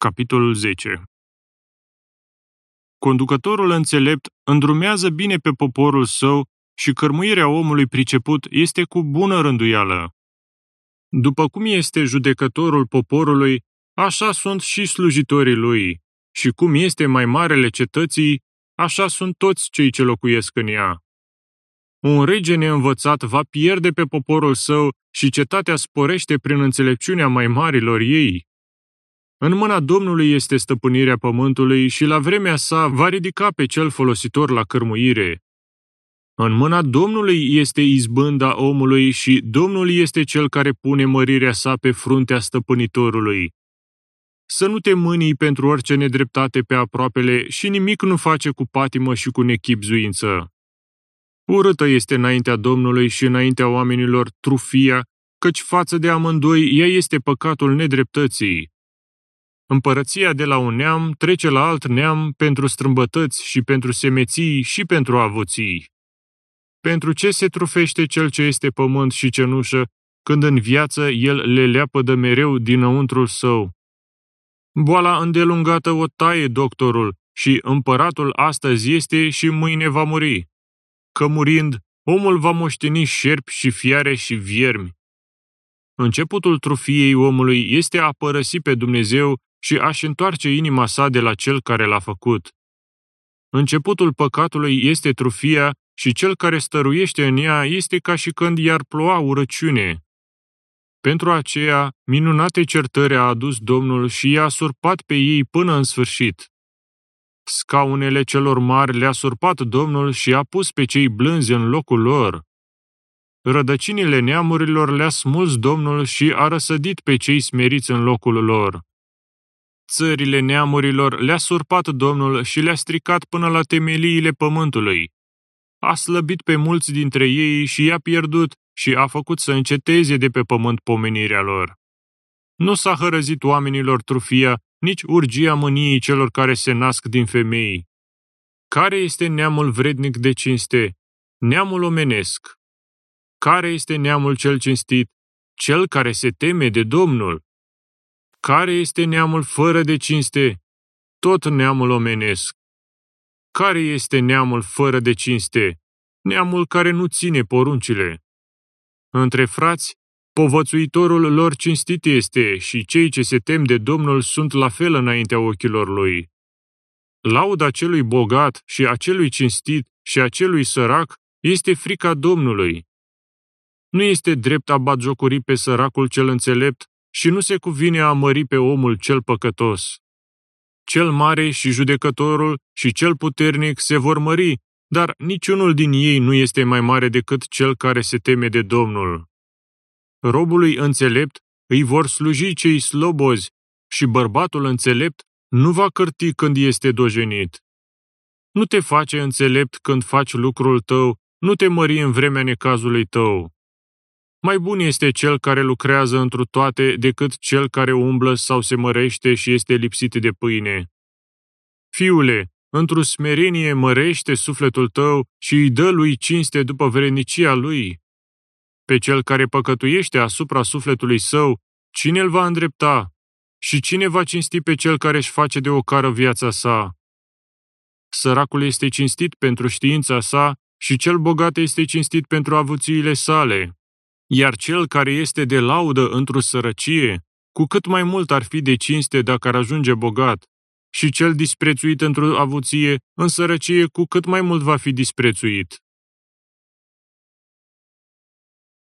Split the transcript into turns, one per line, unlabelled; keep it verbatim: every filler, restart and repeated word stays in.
Capitolul zece. Conducătorul înțelept îndrumează bine pe poporul său și cărmuirea omului priceput este cu bună rânduială. După cum este judecătorul poporului, așa sunt și slujitorii lui, și cum este mai marele cetății, așa sunt toți cei ce locuiesc în ea. Un rege neînvățat va pierde pe poporul său și cetatea sporește prin înțelepciunea mai marilor ei. În mâna Domnului este stăpânirea pământului și la vremea sa va ridica pe cel folositor la cărmuire. În mâna Domnului este izbânda omului și Domnul este cel care pune mărirea sa pe fruntea stăpânitorului. Să nu te mânii pentru orice nedreptate pe aproapele și nimic nu face cu patimă și cu nechibzuință. Urâtă este înaintea Domnului și înaintea oamenilor trufia, căci față de amândoi ea este păcatul nedreptății. Împărăția de la un neam trece la alt neam pentru strâmbătăți și pentru semeții și pentru avuții. Pentru ce se trufește cel ce este pământ și cenușă, când în viață el le leapădă mereu dinăuntrul său? Boala îndelungată o taie doctorul și împăratul astăzi este și mâine va muri. Că murind, omul va moșteni șerpi și fiare și viermi. Începutul trufiei omului este a părăsi pe Dumnezeu și a-și întoarce inima sa de la cel care l-a făcut. Începutul păcatului este trufia și cel care stăruiește în ea este ca și când i-ar ploua urăciune. Pentru aceea, minunate certări a adus Domnul și i-a surpat pe ei până în sfârșit. Scaunele celor mari le-a surpat Domnul și a pus pe cei blânzi în locul lor. Rădăcinile neamurilor le-a smuls Domnul și a răsădit pe cei smeriți în locul lor. Țările neamurilor le-a surpat Domnul și le-a stricat până la temeliile pământului. A slăbit pe mulți dintre ei și i-a pierdut și a făcut să înceteze de pe pământ pomenirea lor. Nu s-a hărăzit oamenilor trufia, nici urgia mâniei celor care se nasc din femei. Care este neamul vrednic de cinste? Neamul omenesc. Care este neamul cel cinstit? Cel care se teme de Domnul. Care este neamul fără de cinste? Tot neamul omenesc. Care este neamul fără de cinste? Neamul care nu ține poruncile. Între frați, povățuitorul lor cinstit este și cei ce se tem de Domnul sunt la fel înaintea ochilor lui. Lauda celui bogat și a celui cinstit și a celui sărac este frica Domnului. Nu este drept a batjocori pe săracul cel înțelept și nu se cuvine a mări pe omul cel păcătos. Cel mare și judecătorul și cel puternic se vor mări, dar niciunul din ei nu este mai mare decât cel care se teme de Domnul. Robului înțelept îi vor sluji cei slobozi și bărbatul înțelept nu va cârti când este dojenit. Nu te face înțelept când faci lucrul tău, nu te mări în vremea necazului tău. Mai bun este cel care lucrează întru toate decât cel care umblă sau se mărește și este lipsit de pâine. Fiule, într-o smerenie mărește sufletul tău și îi dă lui cinste după vrednicia lui. Pe cel care păcătuiește asupra sufletului său, cine îl va îndrepta? Și cine va cinsti pe cel care își face de ocară viața sa? Săracul este cinstit pentru știința sa și cel bogat este cinstit pentru avuțiile sale. Iar cel care este de laudă într-o sărăcie, cu cât mai mult ar fi de cinste dacă ar ajunge bogat, și cel disprețuit într-o avuție, în sărăcie, cu cât mai mult va fi disprețuit.